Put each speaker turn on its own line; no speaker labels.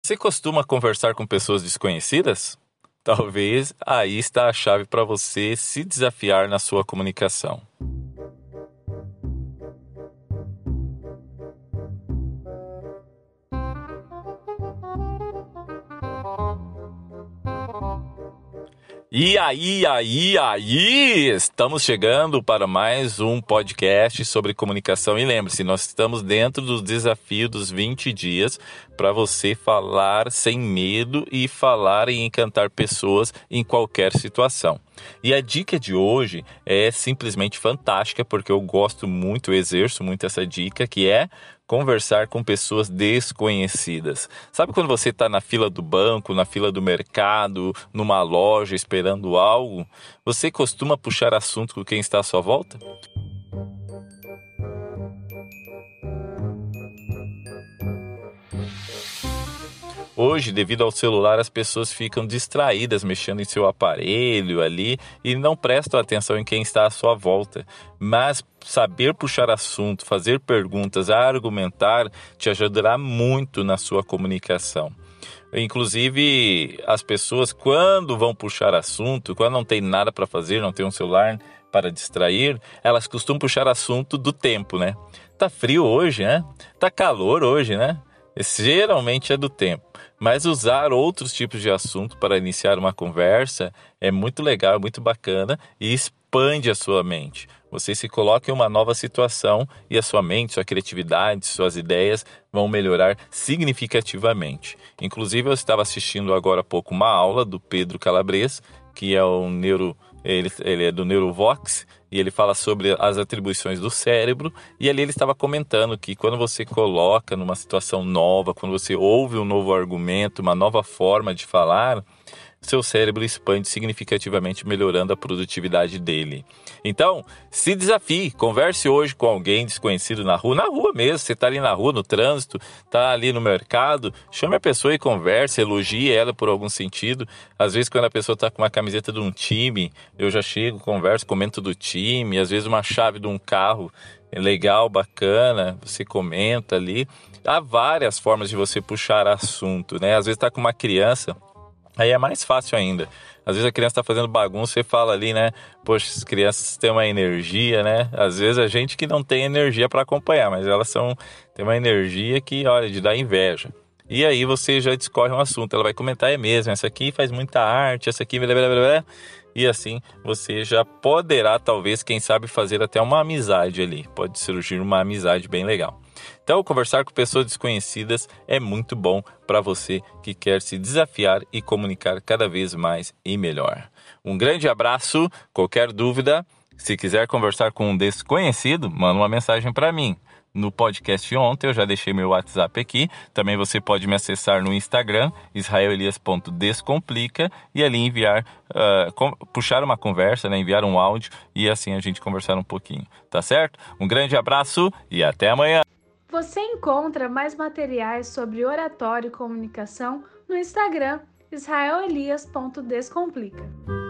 Você costuma conversar com pessoas desconhecidas? Talvez aí está a chave para você se desafiar na sua comunicação. E aí, estamos chegando para mais um podcast sobre comunicação. E lembre-se, nós estamos dentro do desafio dos 20 dias para você falar sem medo e falar e encantar pessoas em qualquer situação. E a dica de hoje é simplesmente fantástica, porque eu gosto muito, eu exerço muito essa dica, que é conversar com pessoas desconhecidas. Sabe quando você está na fila do banco, na fila do mercado, numa loja esperando algo? Você costuma puxar assunto com quem está à sua volta? Hoje, devido ao celular, as pessoas ficam distraídas mexendo em seu aparelho ali e não prestam atenção em quem está à sua volta. Mas saber puxar assunto, fazer perguntas, argumentar, te ajudará muito na sua comunicação. Inclusive, as pessoas, quando vão puxar assunto, quando não tem nada para fazer, não tem um celular para distrair, elas costumam puxar assunto do tempo, né? Tá frio hoje, né? Tá calor hoje, né? Geralmente é do tempo, mas usar outros tipos de assunto para iniciar uma conversa é muito legal, é muito bacana e expande a sua mente. Você se coloca em uma nova situação e a sua mente, sua criatividade, suas ideias vão melhorar significativamente. Inclusive, eu estava assistindo agora há pouco uma aula do Pedro Calabres, que é ele é do Neurovox, e ele fala sobre as atribuições do cérebro, e ali ele estava comentando que quando você coloca numa situação nova, quando você ouve um novo argumento, uma nova forma de falar, seu cérebro expande significativamente, melhorando a produtividade dele. Então, se desafie, converse hoje com alguém desconhecido na rua mesmo, você está ali na rua, no trânsito, está ali no mercado, chame a pessoa e converse, elogie ela por algum sentido. Às vezes, quando a pessoa está com uma camiseta de um time, eu já chego, converso, comento do time, às vezes uma chave de um carro é legal, bacana, você comenta ali. Há várias formas de você puxar assunto, né? Às vezes está com uma criança, aí é mais fácil ainda. Às vezes a criança está fazendo bagunça, você fala ali, né? Poxa, as crianças têm uma energia, né? Às vezes a gente que não tem energia para acompanhar, mas elas têm uma energia que, olha, de dar inveja. E aí você já discorre um assunto, ela vai comentar, é mesmo, essa aqui faz muita arte, essa aqui, blá, blá, blá, blá. E assim você já poderá, talvez, quem sabe, fazer até uma amizade ali. Pode surgir uma amizade bem legal. Então, conversar com pessoas desconhecidas é muito bom para você que quer se desafiar e comunicar cada vez mais e melhor. Um grande abraço. Qualquer dúvida, se quiser conversar com um desconhecido, manda uma mensagem para mim. No podcast ontem eu já deixei meu WhatsApp aqui. Também você pode me acessar no Instagram, israelelias.descomplica, e ali enviar, puxar uma conversa, né, enviar um áudio e assim a gente conversar um pouquinho, tá certo? Um grande abraço e até amanhã!
Você encontra mais materiais sobre oratório e comunicação no Instagram, israelelias.descomplica.